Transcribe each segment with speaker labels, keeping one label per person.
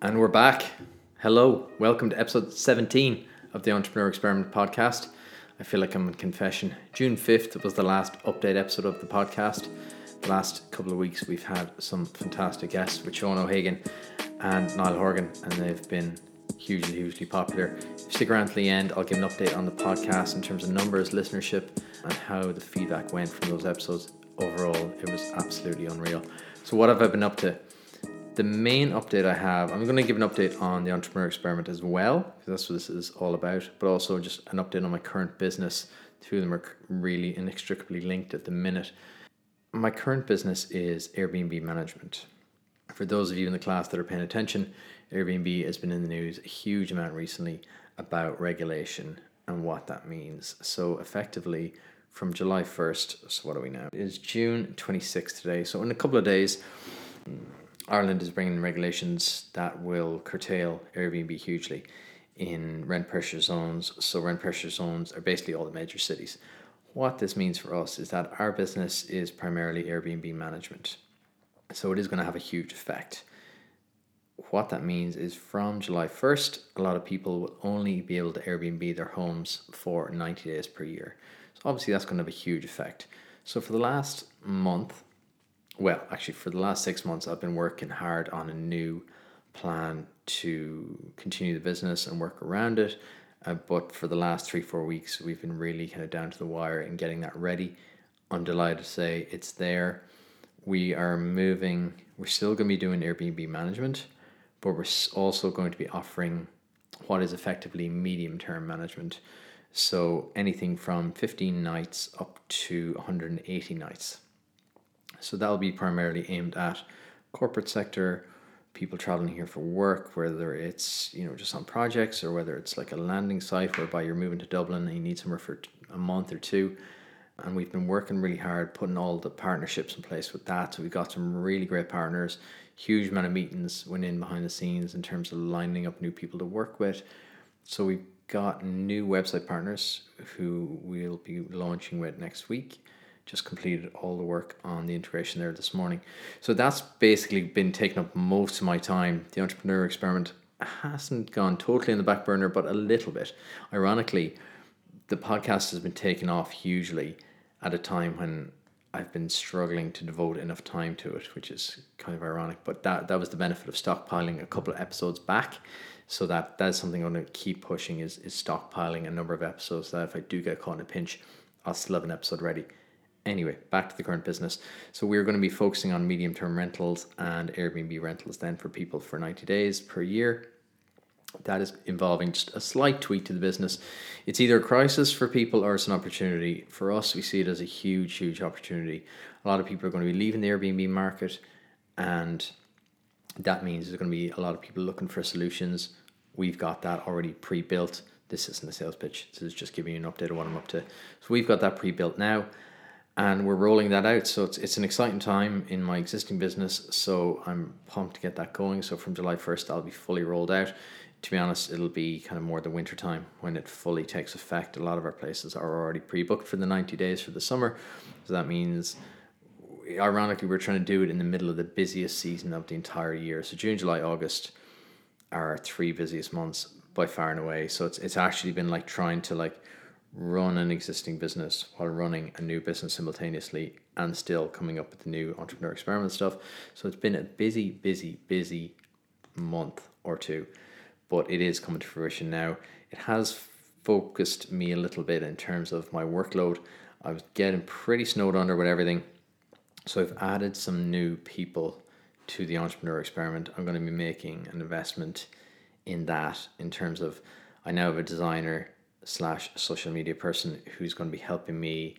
Speaker 1: And we're back. Hello, welcome to episode 17 of the Entrepreneur Experiment podcast. I feel like I'm in confession. June 5th was the last update episode of the podcast. The last couple of weeks we've had some fantastic guests with Sean O'Hagan and Niall Horgan, and they've been hugely popular. If you stick around to the end, I'll give an update on the podcast in terms of numbers, listenership, and how the feedback went from those episodes. Overall, it was absolutely unreal. So what have I been up to? The main update I have, I'm going to give an update on the Entrepreneur Experiment as well, because that's what this is all about, but also just an update on my current business. Two of them are really inextricably linked at the minute. My current business is Airbnb management. For those of you in the class that are paying attention, Airbnb has been in the news a huge amount recently about regulation and what that means. So effectively, from July 1st, so what are we now? It is June 26th today. So in a couple of days, Ireland is bringing regulations that will curtail Airbnb hugely in rent pressure zones. So rent pressure zones are basically all the major cities. What this means for us is that our business is primarily Airbnb management. So it is going to have a huge effect. What that means is from July 1st, a lot of people will only be able to Airbnb their homes for 90 days per year. So obviously that's going to have a huge effect. So for the last month, for the last 6 months, I've been working hard on a new plan to continue the business and work around it. But for the last 3-4 weeks, we've been really kind of down to the wire in getting that ready. I'm delighted to say it's there. We are moving. We're still going to be doing Airbnb management, but we're also going to be offering what is effectively medium-term management. So anything from 15 nights up to 180 nights. So that'll be primarily aimed at corporate sector, people traveling here for work, whether it's just on projects or whether it's like a landing site whereby you're moving to Dublin and you need somewhere for a month or two. And we've been working really hard putting all the partnerships in place with that. So we've got some really great partners, huge amount of meetings went in behind the scenes in terms of lining up new people to work with. So we've got new website partners who we'll be launching with next week. Just completed all the work on the integration there this morning. So that's basically been taking up most of my time. The Entrepreneur Experiment hasn't gone totally in the back burner, but a little bit. Ironically, the podcast has been taken off hugely at a time when I've been struggling to devote enough time to it, which is kind of ironic. But that was the benefit of stockpiling a couple of episodes back. So that's something I'm going to keep pushing is stockpiling a number of episodes that if I do get caught in a pinch, I'll still have an episode ready. Anyway, back to the current business. So we're going to be focusing on medium-term rentals and Airbnb rentals then for people for 90 days per year. That is involving just a slight tweak to the business. It's either a crisis for people or it's an opportunity. For us, we see it as a huge opportunity. A lot of people are going to be leaving the Airbnb market, and that means there's going to be a lot of people looking for solutions. We've got that already pre-built. This isn't a sales pitch. This is just giving you an update of what I'm up to. So we've got that pre-built now, and we're rolling that out. So it's an exciting time in my existing business. So I'm pumped to get that going. So from July 1st, I'll be fully rolled out. To be honest, it'll be kind of more the winter time when it fully takes effect. A lot of our places are already pre-booked for the 90 days for the summer. So that means, ironically, we're trying to do it in the middle of the busiest season of the entire year. So June, July, August are our 3 busiest months by far and away. So it's actually been like trying to run an existing business while running a new business simultaneously and still coming up with the new Entrepreneur Experiment stuff. So it's been a busy month or two. But it is coming to fruition now. It has focused me a little bit in terms of my workload. I was getting pretty snowed under with everything. So I've added some new people to the Entrepreneur Experiment. I'm going to be making an investment in that in terms of, I now have a designer / social media person who's going to be helping me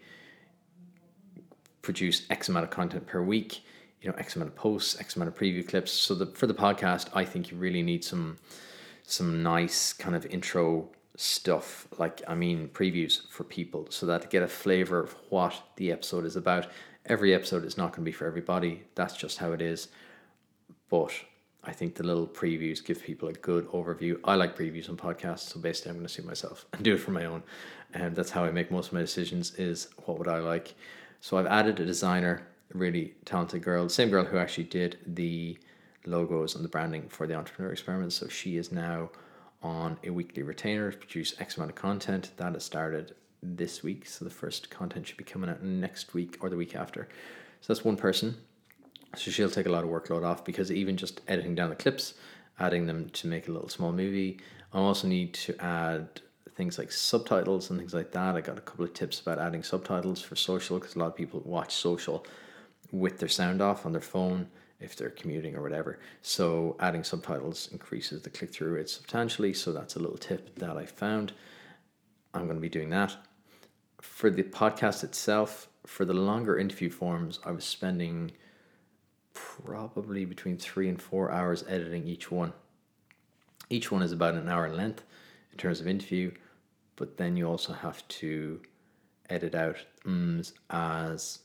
Speaker 1: produce X amount of content per week, X amount of posts, X amount of preview clips. So for the podcast, I think you really need some nice kind of intro stuff, previews for people, so that to get a flavor of what the episode is about. Every episode is not going to be for everybody. That's just how it is. But I think the little previews give people a good overview. I like previews on podcasts, so basically I'm going to suit myself and do it for my own. And that's how I make most of my decisions, is what would I like. So I've added a designer, a really talented girl, the same girl who actually did the logos and the branding for the Entrepreneur Experiment. So she is now on a weekly retainer to produce X amount of content. That has started this week. So the first content should be coming out next week or the week after. So that's one person. So she'll take a lot of workload off, because even just editing down the clips, adding them to make a little small movie, I also need to add things like subtitles and things like that. I got a couple of tips about adding subtitles for social, because a lot of people watch social with their sound off on their phone if they're commuting or whatever. So adding subtitles increases the click-through rate substantially. So that's a little tip that I found. I'm going to be doing that. For the podcast itself, for the longer interview forms, I was spending probably between 3 and 4 hours editing each one. Each one is about an hour in length in terms of interview, but then you also have to edit out as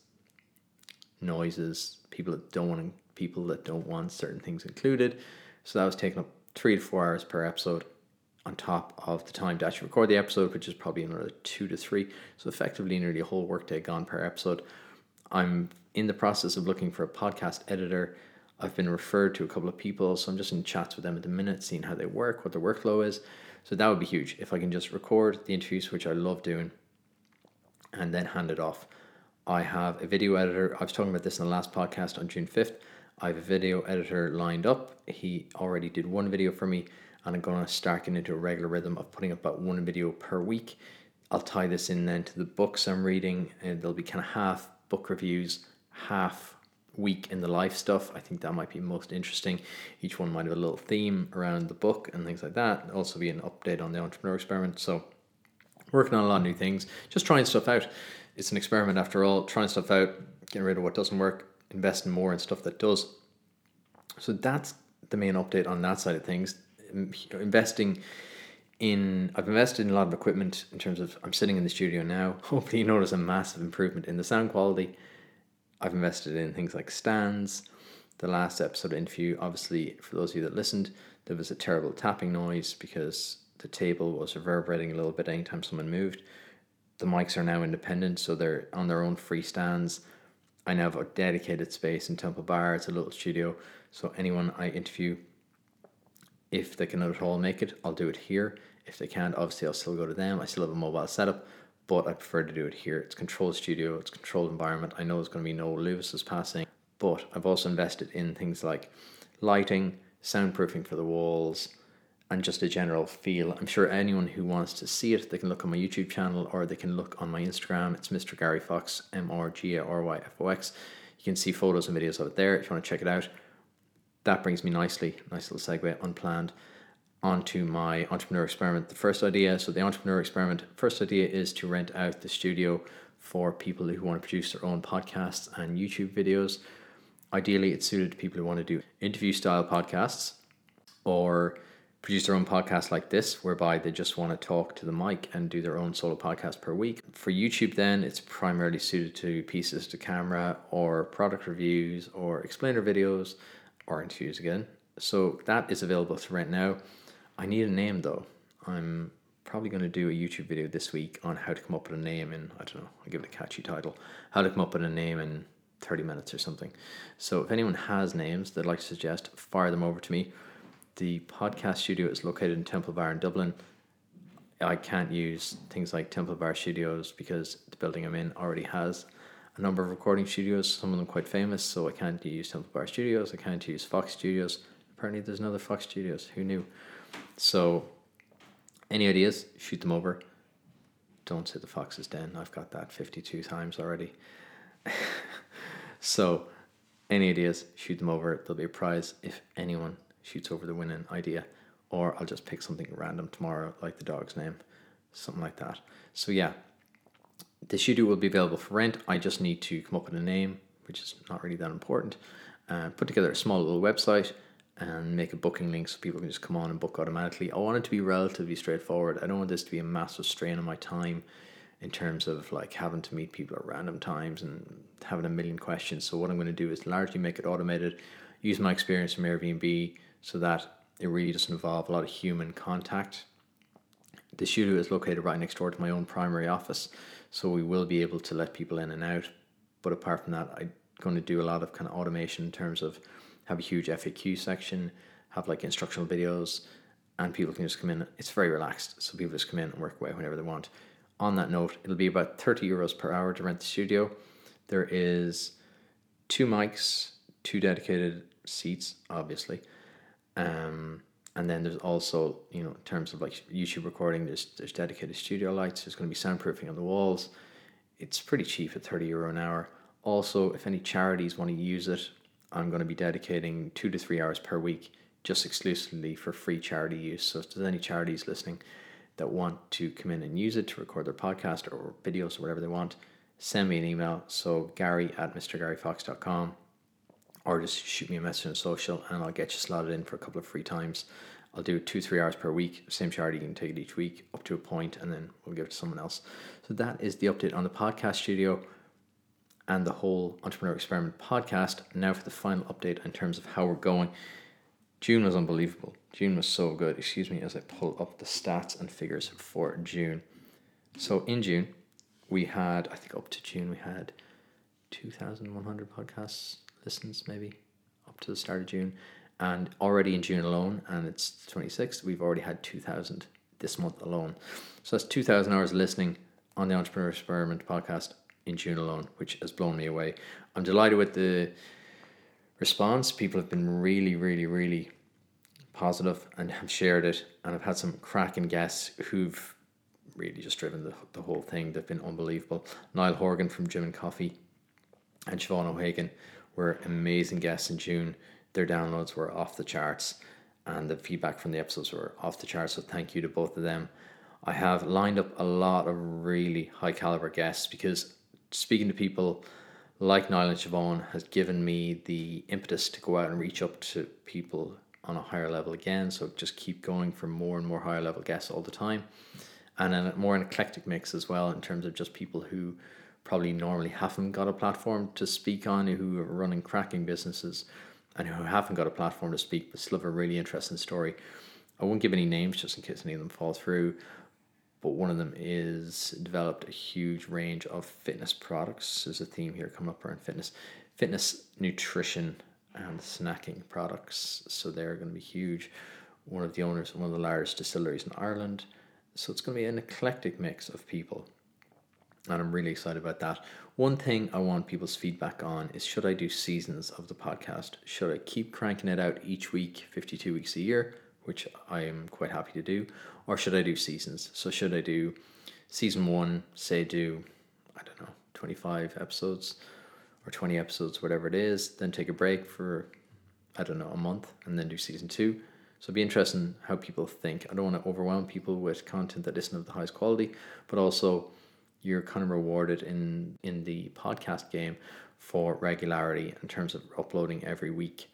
Speaker 1: noises, people that don't want certain things included. So that was taking up 3 to 4 hours per episode, on top of the time to actually record the episode, which is probably another 2 to 3. So effectively nearly a whole workday gone per episode. I'm in the process of looking for a podcast editor. I've been referred to a couple of people, so I'm just in chats with them at the minute, seeing how they work, what their workflow is. So that would be huge if I can just record the interviews, which I love doing, and then hand it off. I have a video editor. I was talking about this in the last podcast on June 5th. I have a video editor lined up. He already did one video for me, and I'm going to start getting into a regular rhythm of putting up about one video per week. I'll tie this in then to the books I'm reading, and there'll be kind of half book reviews, half week in the life stuff. I think that might be most interesting. Each one might have a little theme around the book and things like that. There'll also be an update on the Entrepreneur Experiment. So working on a lot of new things, just trying stuff out. It's an experiment after all, trying stuff out, getting rid of what doesn't work, investing more in stuff that does. So that's the main update on that side of things. I've invested in a lot of equipment in terms of, I'm sitting in the studio now. Hopefully you notice a massive improvement in the sound quality. I've invested in things like stands. The last episode interview, obviously, for those of you that listened, there was a terrible tapping noise because the table was reverberating a little bit anytime someone moved. The mics are now independent, so they're on their own free stands. I now have a dedicated space in Temple Bar. It's a little studio, so anyone I interview, if they can at all make it, I'll do it here. If they can't, obviously I'll still go to them. I still have a mobile setup, but I prefer to do it here. It's a controlled studio, it's a controlled environment. I know there's going to be no Lewis's passing, but I've also invested in things like lighting, soundproofing for the walls, and just a general feel. I'm sure anyone who wants to see it, they can look on my YouTube channel, or they can look on my Instagram. It's Mr. Gary Fox, MrGaryFox. You can see photos and videos of it there if you want to check it out. That brings me nicely, nice little segue, unplanned, onto my Entrepreneur Experiment. The first idea, so the Entrepreneur Experiment, first idea is to rent out the studio for people who want to produce their own podcasts and YouTube videos. Ideally, it's suited to people who want to do interview style podcasts or produce their own podcast like this, whereby they just want to talk to the mic and do their own solo podcast per week. For YouTube then, it's primarily suited to pieces to camera or product reviews or explainer videos or interviews again. So that is available to rent now. I need a name though. I'm probably going to do a YouTube video this week on how to come up with a name in, I don't know, I'll give it a catchy title, how to come up with a name in 30 minutes or something. So if anyone has names they'd like to suggest, fire them over to me. The podcast studio is located in Temple Bar in Dublin. I can't use things like Temple Bar Studios because the building I'm in already has a number of recording studios, some of them quite famous, so I can't use Temple Bar Studios, I can't use Fox Studios. Apparently there's another Fox Studios, who knew? So any ideas, shoot them over. Don't say the Fox's Den, I've got that 52 times already. So any ideas, shoot them over. There'll be a prize if anyone shoots over the winning idea, or I'll just pick something random tomorrow, like the dog's name, something like that. So yeah, the studio will be available for rent. I just need to come up with a name, which is not really that important. Put together a small little website and make a booking link so people can just come on and book automatically. I want it to be relatively straightforward. I don't want this to be a massive strain on my time in terms of like having to meet people at random times and having a million questions. So what I'm going to do is largely make it automated, use my experience from Airbnb so that it really doesn't involve a lot of human contact. The studio is located right next door to my own primary office, so we will be able to let people in and out. But apart from that, I'm going to do a lot of kind of automation in terms of have a huge FAQ section, have like instructional videos, and people can just come in. It's very relaxed, so people just come in and work away whenever they want. On that note, it'll be about €30 per hour to rent the studio. There is 2 mics, 2 dedicated seats, obviously. And then there's also, in terms of like YouTube recording, there's dedicated studio lights. There's going to be soundproofing on the walls. It's pretty cheap at €30 an hour. Also, if any charities want to use it, I'm going to be dedicating 2 to 3 hours per week just exclusively for free charity use. So if there's any charities listening that want to come in and use it to record their podcast or videos or whatever they want, send me an email. So Gary@MrGaryFox.com. Or just shoot me a message on social and I'll get you slotted in for a couple of free times. I'll do 2-3 hours per week. Same charity, you can take it each week up to a point and then we'll give it to someone else. So that is the update on the podcast studio and the whole Entrepreneur Experiment podcast. Now for the final update in terms of how we're going. June was unbelievable. June was so good. Excuse me as I pull up the stats and figures for June. So in June, we had, I think up to June, we had 2,100 podcasts listens maybe up to the start of June, and already in June alone, and it's the 26th, we've already had 2,000 this month alone. So that's 2,000 hours listening on the Entrepreneur Experiment podcast in June alone, which has blown me away. I'm delighted with the response. People have been really, really, really positive and have shared it, and I've had some cracking guests who've really just driven the whole thing. They've been unbelievable. Niall Horgan from Gym and Coffee and Siobhan O'Hagan were amazing guests in June. Their downloads were off the charts and the feedback from the episodes were off the charts, so thank you to both of them. I have lined up a lot of really high caliber guests because speaking to people like Niall and Siobhan has given me the impetus to go out and reach up to people on a higher level again, so just keep going for more and more higher level guests all the time, and then more an eclectic mix as well in terms of just people who probably normally haven't got a platform to speak on, who are running cracking businesses and who haven't got a platform to speak but still have a really interesting story. I won't give any names just in case any of them fall through, but one of them is developed a huge range of fitness products. There's a theme here coming up around fitness, nutrition and snacking products, so they're going to be huge. One of the owners of one of the largest distilleries in Ireland, so it's going to be an eclectic mix of people. And I'm really excited about that. One thing I want people's feedback on is, should I do seasons of the podcast? Should I keep cranking it out each week, 52 weeks a year, which I am quite happy to do, or should I do seasons? So should I do season 1, say do, 25 episodes or 20 episodes, whatever it is, then take a break for, a month, and then do season 2. So it'd be interesting how people think. I don't want to overwhelm people with content that isn't of the highest quality, but also you're kind of rewarded in the podcast game for regularity in terms of uploading every week.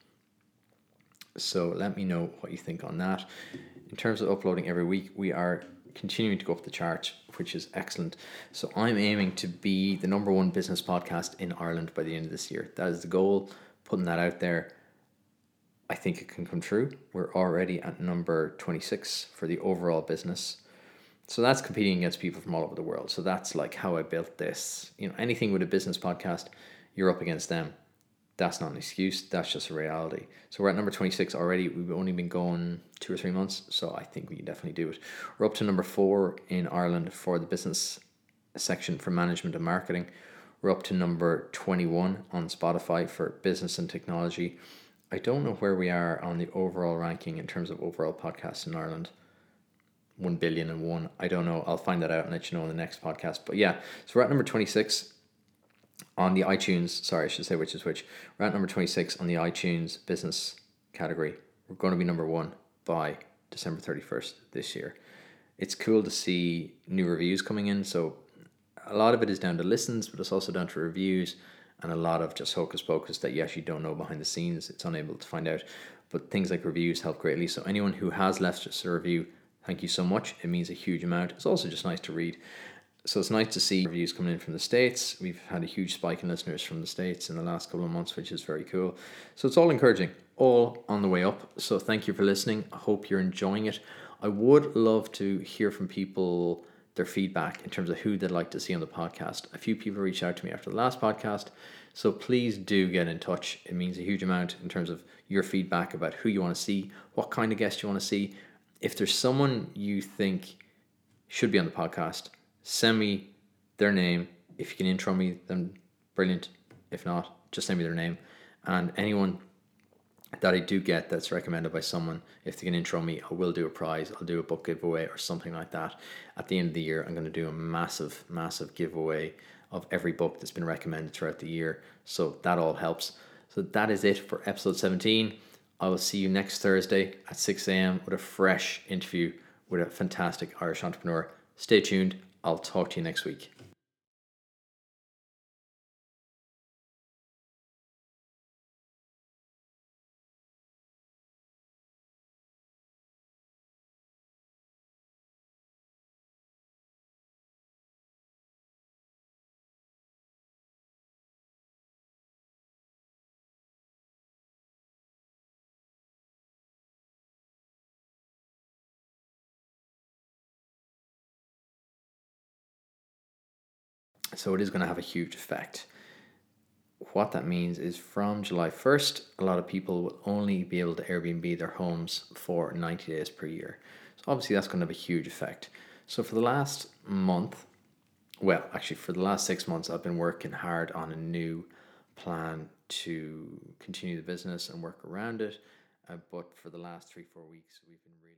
Speaker 1: So let me know what you think on that. In terms of uploading every week, we are continuing to go up the charts, which is excellent. So I'm aiming to be the number 1 business podcast in Ireland by the end of this year. That is the goal, putting that out there. I think it can come true. We're already at number 26 for the overall business. So that's competing against people from all over the world. So that's like how I built this. Anything with a business podcast, you're up against them. That's not an excuse. That's just a reality. So we're at number 26 already. We've only been going 2 or 3 months. So I think we can definitely do it. We're up to number 4 in Ireland for the business section for management and marketing. We're up to number 21 on Spotify for business and technology. I don't know where we are on the overall ranking in terms of overall podcasts in Ireland. 1,000,000,001. I don't know. I'll find that out and let you know in the next podcast. But yeah, so we're at number 26 on the iTunes. Sorry, I should say which is which. We're at number 26 on the iTunes business category. We're going to be number 1 by December 31st this year. It's cool to see new reviews coming in. So a lot of it is down to listens, but it's also down to reviews and a lot of just hocus pocus that you actually don't know behind the scenes. It's unable to find out. But things like reviews help greatly. So anyone who has left us a review, thank you so much. It means a huge amount. It's also just nice to read. So it's nice to see reviews coming in from the States. We've had a huge spike in listeners from the States in the last couple of months, which is very cool. So it's all encouraging, all on the way up. So thank you for listening. I hope you're enjoying it. I would love to hear from people, their feedback in terms of who they'd like to see on the podcast. A few people reached out to me after the last podcast So please do get in touch. It means a huge amount in terms of your feedback about who you want to see, what kind of guest you want to see. If there's someone you think should be on the podcast, send me their name. If you can intro me, then brilliant. If not, just send me their name. And anyone that I do get that's recommended by someone, if they can intro me, I will do a prize. I'll do a book giveaway or something like that. At the end of the year, I'm going to do a massive, massive giveaway of every book that's been recommended throughout the year. So that all helps. So that is it for episode 17. I will see you next Thursday at 6 a.m. with a fresh interview with a fantastic Irish entrepreneur. Stay tuned. I'll talk to you next week. So it is going to have a huge effect. What that means is from July 1st, a lot of people will only be able to Airbnb their homes for 90 days per year. So obviously that's going to have a huge effect. So for the last month, well, actually for the last 6 months, I've been working hard on a new plan to continue the business and work around it. But for the last 3-4 weeks, we've been